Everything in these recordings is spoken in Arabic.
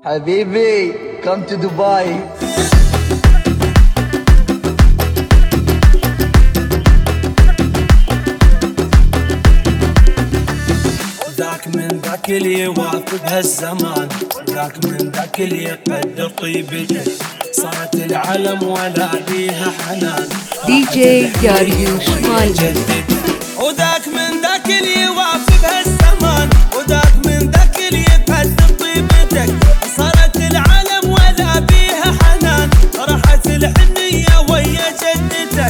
Habibi, come to Dubai. ذاك من ذاك اللي يوافق هالزمان، ذاك من ذاك اللي يقدر طيبته، صارت العالم ولا بيها حنان. دي جي داريوش مالي. وذاك من ذاك اللي يوافق هالزمان، وذاك من ذاك اللي يقدر طيبتك، صارت العالم ولا بيها حنان. راحت الحنية ويا جدتك،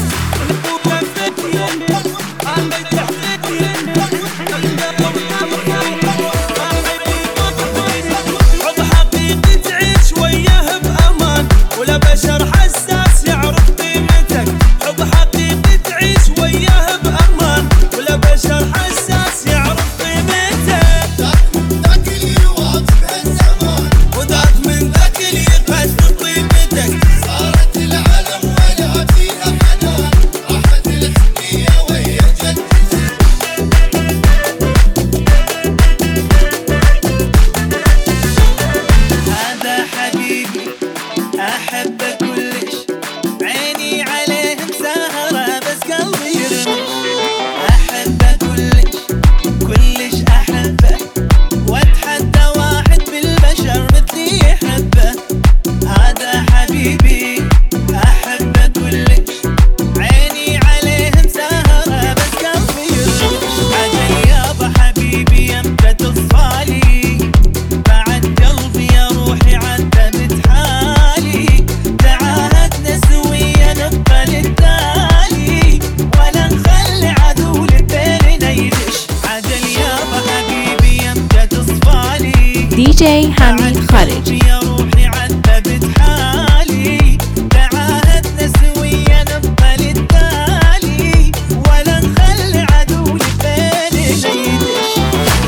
دي جي حميد خالد. يا روحي عذبت حالي، تعاهدنا سويا نبقى للتالي، ولا نخلي عدو لبالي يدش.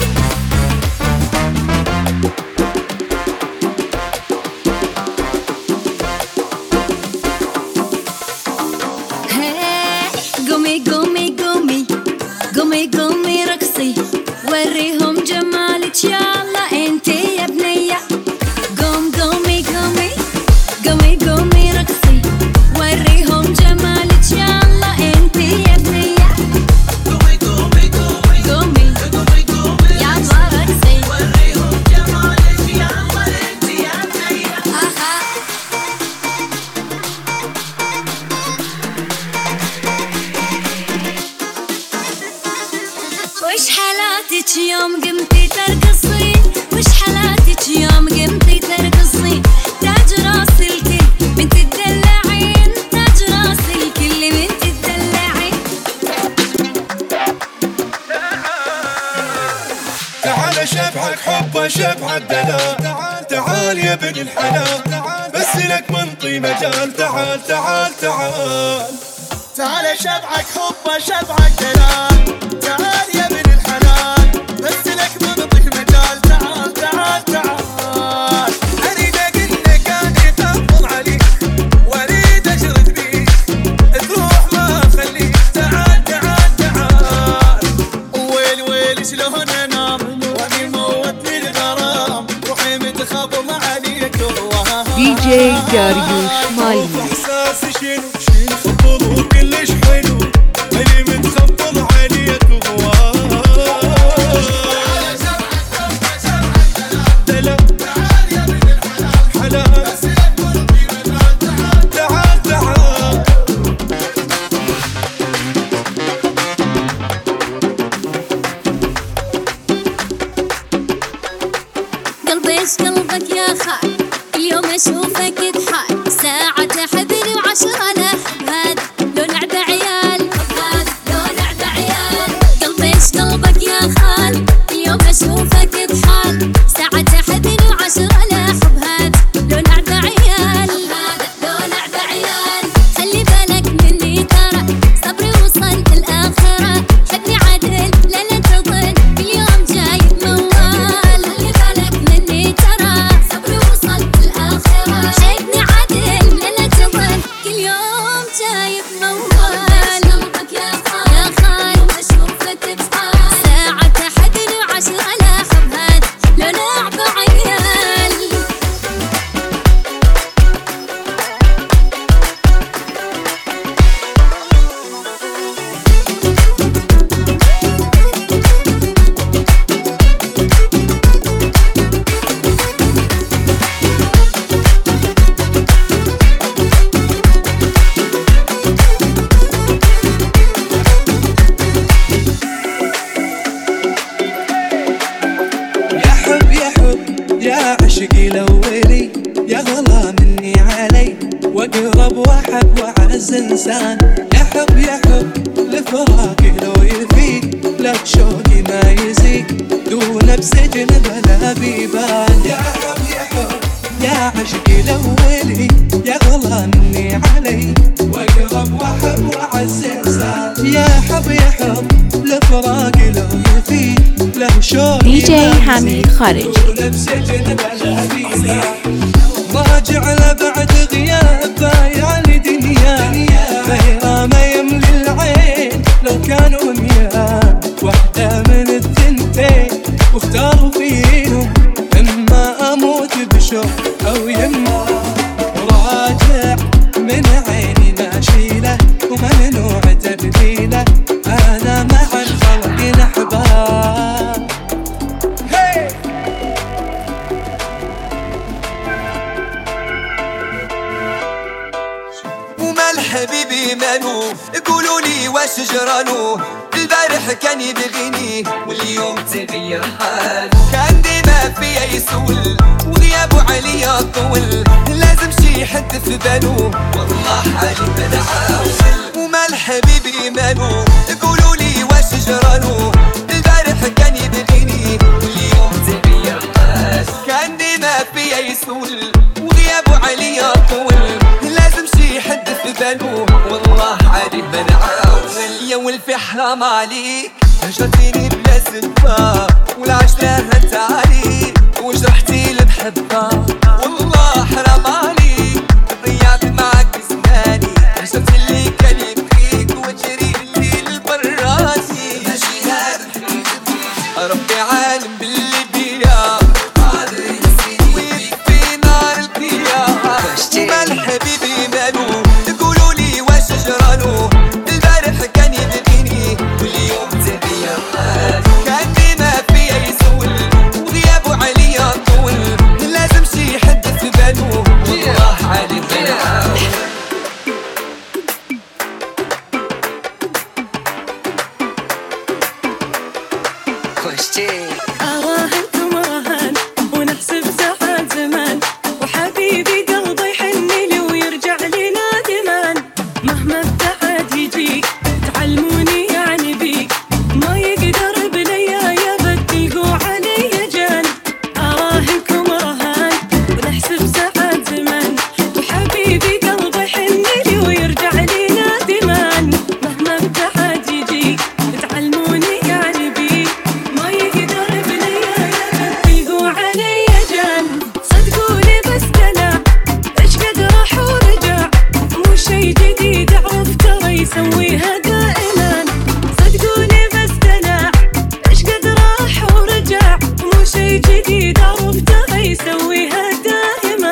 قومي قومي قومي قومي قومي رقصي، وريهم جمالك يا الله انتي يا بنية. قوم قومي قومي قومي قومي رقصي، وريهم جمالك يا الله انتي يا بنية. قومي قومي قومي قومي قومي قومي يا الله رقصي، وريهم جمالك يا الله انتي يا بنية. وش حالاتك يوم قمتي ترقصين، وش حالاتك يوم قمتي ترقصين، تاج راس الكل من تدلعين، تاج راس الكل من تدلعين. تعال شبحك حبه شبحك دلال، تعال يا ابن الحلال، بس لك منطي مجال. تعال تعال تعال تعال شبعك حبه شبعك دلال، تعال يا ابن الحلال، بس لك منطق مجال. تعال تعال تعال، اريد اقول لك اني اطبل عليك، واريد اشرد بيك تروح ما اخليك. تعال تعال تعال، ويل ويل شلون انام واني موتني الغرام، روحي متخبم عليك. دي جي داريوش مالي. احساسي شنو خبط وكلش حلو، اللي متخبط عليك غوار. دلال تعال يا ابن الحلال، بس لك منطي مجال. تعال تعال قلبي ايش قلبك يا خال، اليوم اشوفك تحال، ساعة تحبني وعشرة لا احب، هذا لو لعب عيال، هذا لو لعب عيال. قلبي ايش قلبك يا خال، اليوم اشوفك تحال، ساعة تحبني وعشرة لا احب، هذا لو لعب عيال، هذا لو لعب عيال. خلي بالك مني ترى صبري وصل الاخرة، حبني عدل لا لا تظن اليوم جايب موال. خلي بالك مني ترى صبري وصل الاخرة، حبني عدل لا لا تظن كل يوم جايب عشقي الأولي يا غلا مني علي، واقرب واحب واعز انسان. يحب لفراقي لو يفيد، لك شوقي ما يزيد دون بسجن بلا بيبان. يحب يا عشقي الأولي يا غلا مني علي، واقرب واحب واعز انسان. يحب لفراقي لو يفيد، له شوقي دي جي حميد خارجي. راجع لبعد غياب بايع لدنيا، غيره ما يملي العين لو كانوا مياه. واحدة من الثنتين واختاروا فيهم، اما اموت بشوق او يما راجع من عيني ما اشيله، وممنوع تبديله. انا مع الخلق الاحباب. حبيبي منو قولوا لي واش جرانو، البارح كان يبغيني واليوم تغير حال. كان ديما فيا يسول وغيابه عليا طول، لازم شي حد في بالو والله حالي بنعاول. ومال حبيبي منو قولوا لي واش جرانو، البارح كان يبغيني واليوم تغير حال. كان ديما فيا يسول وغيابه عليا طول، لازم شي حد في بالو والله عادي بنعاول. يا ولفي حرام عليك هجرتيني بلا سبة، والعشرة هنت عليك وجرحتي المحبة. والله حرام عليك ضيعت معاك زماني، هجرت اللي كان يبغيك وجري لي البراتي. ماشي هذا ربي عالم باللي بيا، قادر ينسيني ويكفي نار البيا. ومال حبيبي مالو قولوا لي واش جرالو، البارح كان يبغيني واليوم تغير حال. كان ديما فيا يسول وغيابه عليا طول، لازم شي حد في بالو والله عالي بنعاول. أراهنكم راهن ونحسب ساعات زمان، وحبيبي قلبي يحن لي ويرجع لي نادمان. مهما ابتعد يجيك تعلموني يعني بيك، ما يقدر بليا يا بديقوا علي جان. أراهنكم راهن ونحسب ساعات زمان، وحبيبي قلبي يحن لي ويرجع لي نادمان. مهما ابتعد يجيك تعلموني يعني بيك، ما يقدر بليا يا بديقوا علي جان. صدقوني بس دلع ايش قد راح ورجع، مو شي جديد اعرف ترى يسويها دائما. صدقوني بس دلع ايش قد راح ورجع، مو شي جديد اعرف ترى يسويها دائما.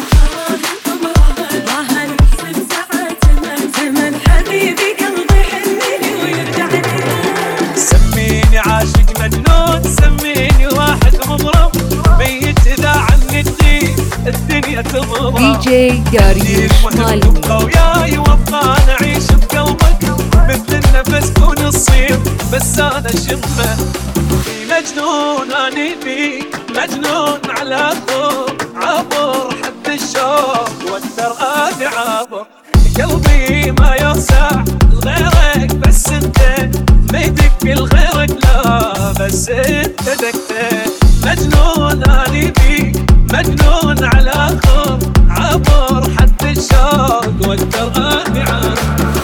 راهن احسب ساعات زمن حبيبي قلبي يحن لي ويرجع لي. سميني عاشق مجنون، سميني واحد مغرم، ميت اذا عني تغيب الدنيا تضرب. دي جي داريوش مالمي. وياي وابقى نعيش بقلبك مثل النفس كون الصيف، بس انا شمه مجنون اني بيك، مجنون على خوف عبر حد الشوق والترقاد عبر. قلبي ما يوسع لغيرك بس انت، ما يدق لغيرك لا بس انت دقت. مجنون اني بيك، مجنون على خوف عبر حد الشوق والترقاد عبر.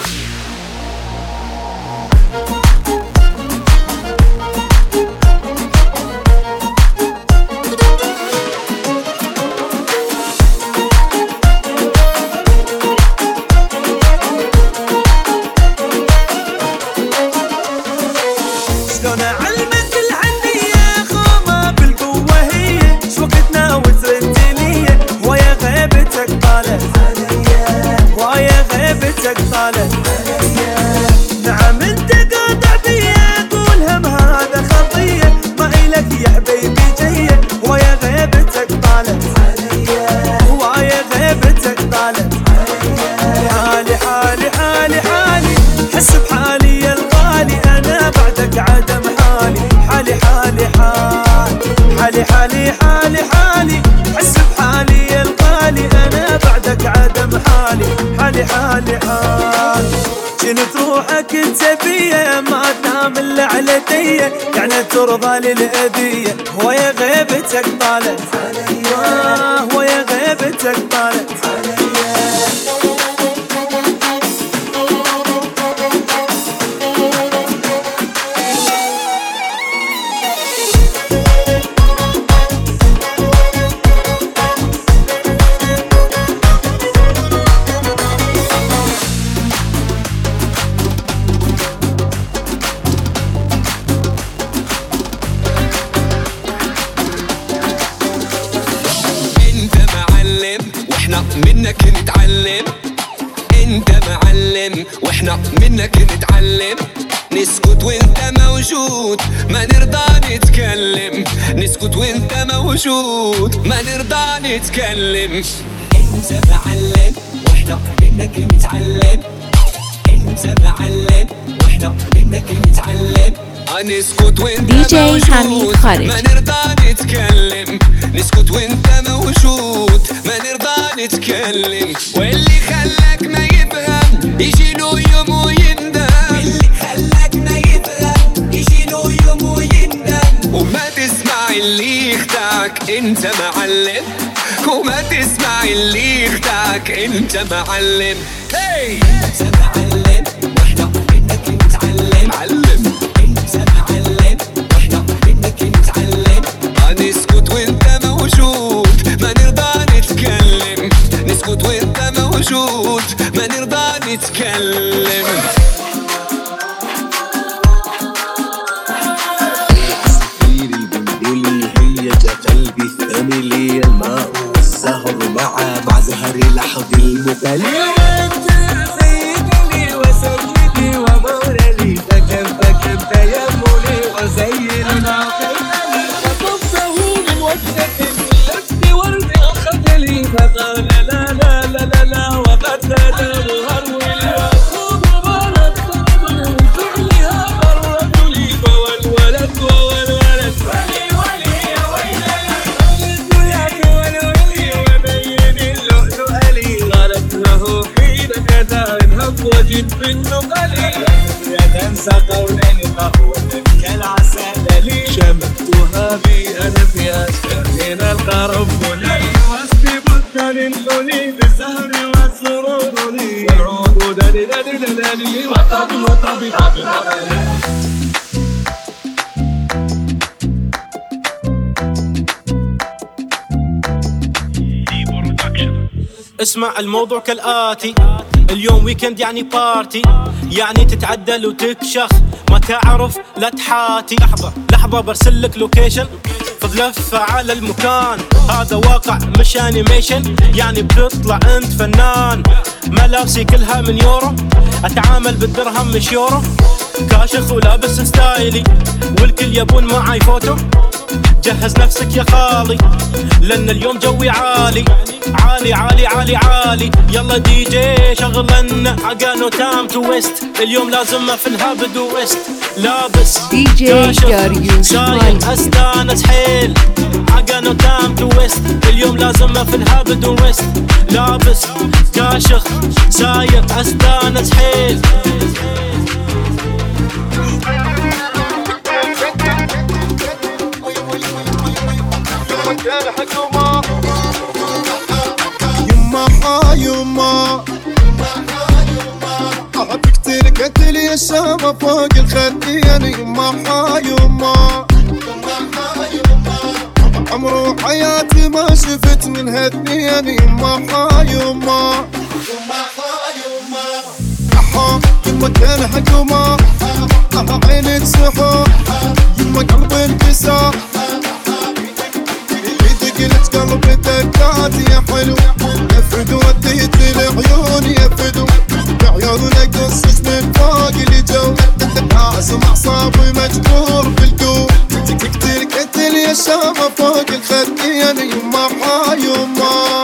شلون اعلمك الحنية خومة بالقوة هي، شوقتنا وتردني حالي حالي حال. كنت روحك تبيه ما تنام الا على ديه، يعني ترضى للأذية ويا غيبتك طالت عليا، ويا غيبتك طالت عليا. منك نتعلم، انت معلم واحنا منك نتعلم. نسكت وانت موجود ما نرضى نتكلم، نسكت وانت موجود ما نرضى نتكلم. انت معلم واحنا منك نتعلم، انت معلم واحنا منك نتعلم. نسكت وانت موجود ما نرضى نتكلم، نسكت وانت موجود ما نرضى نتكلم. واللي خلاك ما يفهم يجي له يوم ويندم، واللي خلاك ما يفهم يجي له يوم ويندم. وما تسمع اللي يخدعك انت معلم، وما تسمع اللي يخدعك انت معلم. انت معلم واحنا منك نتعلم، معلم انت معلم واحنا منك نتعلم. نسكت وانت موجود ما نرضى نتكلم، نسكت وانت موجود ما نرضى نتكلم. سفيري بنبلي هي قلبي الثاني لي، الماء والزهر مع زهري لحظ المثالي. انت سيدي وسيدي ومولي، فكم تيمني وزين عقلي. خطفته من وجهك لفت ورد خجلي، فقال لا لا لا لا لا وقد تدور هرولي. واخوض بلد فعلها الرجل، فوالولد ووالولد ولي ولي يا ويلي. ولد والولي وبين اللؤلؤ لي، قالت له حين كذا انهب وجد بالنقل. يا تنسى قولين قهوة كالعسل لي، شمتها بي أنا في أشهر من القرب لي. واسبي بطل الحلي بالزهر والسرور لي، والعود دلي دلي دلي وطبي وطبي طبي طبي. اسمع الموضوع كالآتي، اليوم ويكند يعني بارتي، يعني تتعدل وتكشخ ما تعرف لا تحاتي. لحظة برسلك لوكيشن، خذ لفة على المكان. هذا واقع مش انيميشن، يعني بتطلع انت فنان. ملابسي كلها من يورو، اتعامل بالدرهم مش يورو. كاشخ ولابس ستايلي، والكل يبون معاي فوتو. جهز نفسك يا خالي لان اليوم جوي عالي عالي عالي عالي عالي. يلا دي جي شغلنا عقانو تام تويست، اليوم لازم في الهبد ويست. لابس دي جي داريوش شايل استانس حيل، عقانو تام تويست، اليوم لازم في الهبد ويست. لابس كاشخ سايق استانس حيل. يما يما أحبك تركت لي الشامة فوق الخدين. يما يما عمرو حياتي ما شفت من هالدين. يما يما يما كان حكومة عينك سحور. يما قلبي انكسر، قلت قلبي دقات يا حلو. يفدو وديت العيون يفدو، بعيونك قصص من فوق الجو. لازم اعصابي مجبور بالقوم، تقتل قتل يا شامة فوق الخدين. يما يما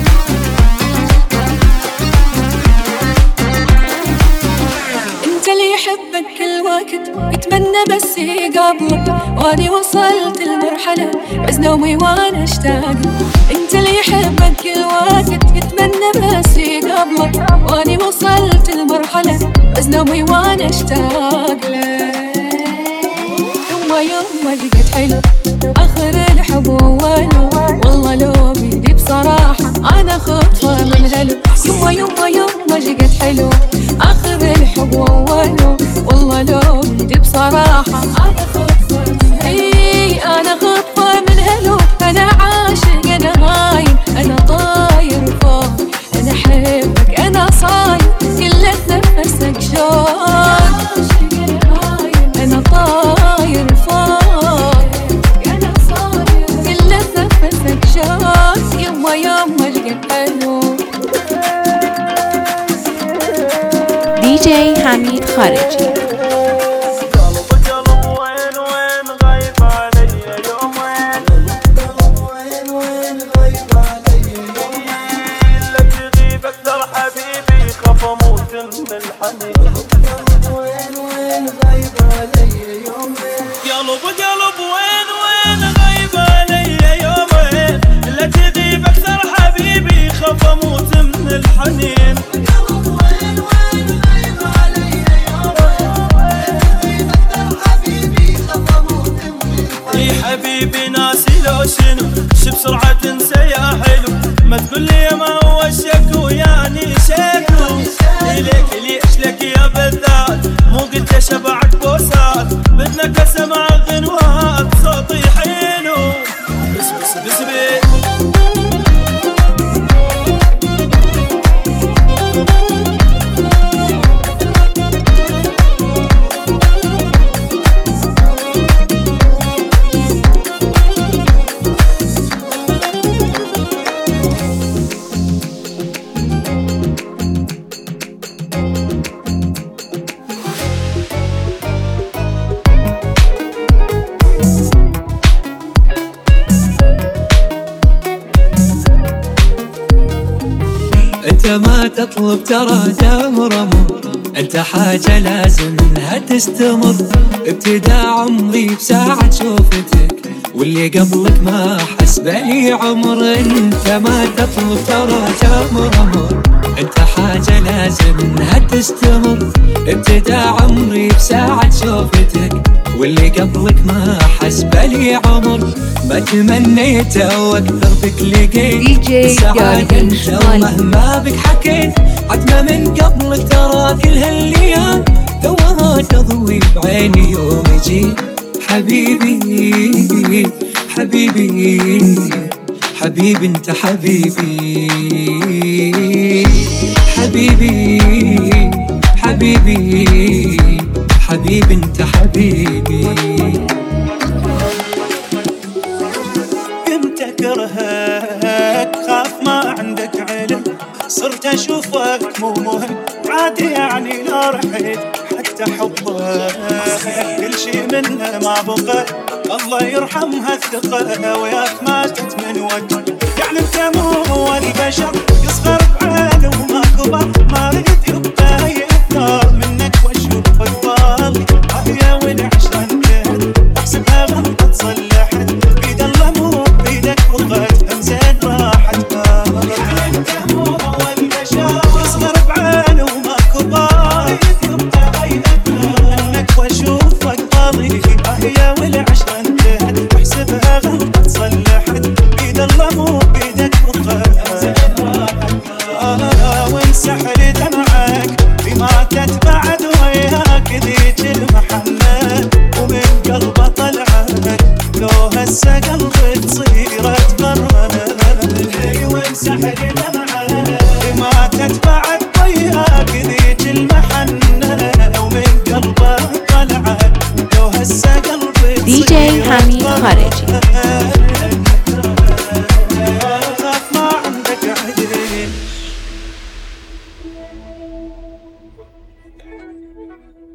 انت اللي يحبك كل وقت يتمنى بس يقابلك، واني وصلت المرحلة عز نومي وانا اشتاق. انت اللي يحبك كل وقت يتمنى بس يقابلك، واني وصلت المرحلة عز نومي وانا اشتاق لك. يوم لقيت حلو آخر الحب وولو، والله لو بيدي بصراحة أنا خطفة من هلو. يوم لقيت حلو آخر الحب وولو، والله لو بيدي بصراحة أنا خطفة. إي أنا خطفة من هلو، أنا عاشق أنا غايب أنا طاير فوق، أنا أحبك أنا صاير كل نفسك شوق، أنا طاير فوق أنا صاير كل نفسك شوق. يوم لقيت حلو. دي جي حميد خارجي. حبيبي ناسي لو شنو شي بسرعة تنسى يا حلو، ما تقول لي ما هو الشكو يعني شكو. ليش لك يا بذات مو قلت شبعك بوسات، بدنا كسم على الغنوات صوتي حلو. بس بي ما تطلب ترى دامر أمر، انت حاجة لازم انها تستمر. ابتداء عمري بساعة شوفتك، واللي قبلك ما حس بلي عمر. انت ما تطلب ترى دامر أمر، انت حاجة لازم انها تستمر. ابتداء عمري بساعة شوفتك، واللي قبلك ما حس بلي عمر. ما تمنيته واكثر بك لقيت السعادة انت، ومهما بك حكيت عتمة من قبلك ترى كل هالليام توها تضوي بعيني يوم يجي. حبيبي حبيبي حبيبي انت حبيبي حبيبي حبيبي حبيبي انت حبيبي. كنت اكرهك خاف ما عندك علم، صرت اشوفك مو مهم عادي يعني لا رحت حتى حبك كل شي منه ما بقى. الله يرحمها الثقة وياك ماتت من وجه، يعني انت مو هو البشر يصغر بعينه وما كبر. ما ريد يبقى يكثر منك واشوفك بالي يا ولي عشان احسبها غلطة صلحت بيد الله مو بيدك وقت انزين راحت بالي. يعني انت مو هو البشر يصغر بعينه وما كبر، يبقى يكثر منك واشوفك بالي يا ولي عشان احسبها غلطة صلحت بيد الله مو بيدك وقت انزين راحت. وانسحر دمعك بما تتبعد وياك ذيك المحنة، ومن قلبه طلعت لو هسه قلبي تصير اتغرب. وانسحر دمعك بما تتبعد وياك ذيك المحنة، ومن قلبه طلعت لو هسه قلبي تصير دي جي حميد خارجي. ما عندك عدل.